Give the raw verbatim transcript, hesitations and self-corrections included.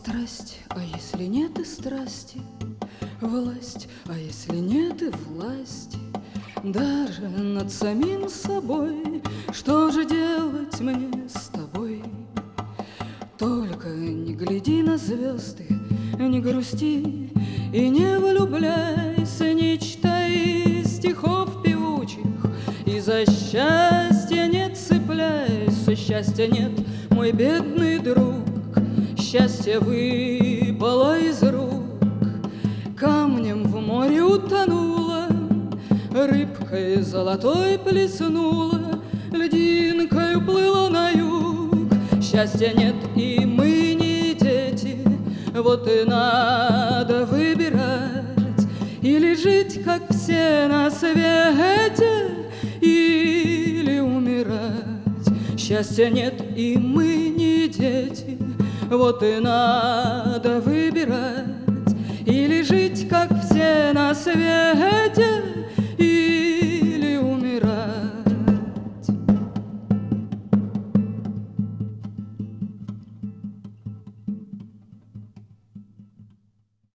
Страсть, а если нет и страсти, власть, а если нет и власти, даже над самим собой, что же делать мне с тобой? Только не гляди на звезды, не грусти и не влюбляйся, не читай стихов певучих, и за счастье не цепляйся. Счастья нет, мой бедный друг, счастье выпало из рук, камнем в море утонула, рыбкой золотой плеснула, льдинкой уплыла на юг. Счастья нет, и мы не дети, вот и надо выбирать: или жить, как все на свете, или умирать. Счастья нет, и мы не дети, вот и надо выбирать: или жить, как все на свете,